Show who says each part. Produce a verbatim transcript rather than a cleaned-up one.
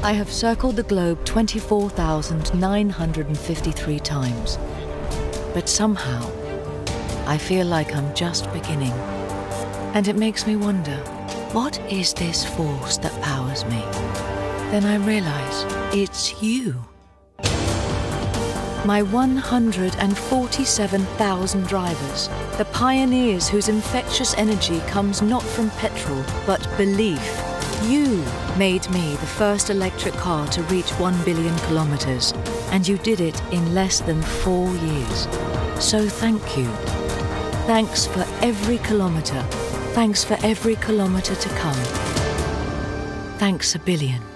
Speaker 1: I have circled the globe twenty-four thousand nine hundred fifty-three times. But somehow, I feel like I'm just beginning. And it makes me wonder, what is this force that powers me? Then I realize it's you. My one hundred forty-seven thousand drivers, the pioneers whose infectious energy comes not from petrol, but belief. You made me the first electric car to reach one billion kilometers, and you did it in less than four years. So thank you. Thanks for every kilometer. Thanks for every kilometer to come. Thanks a billion.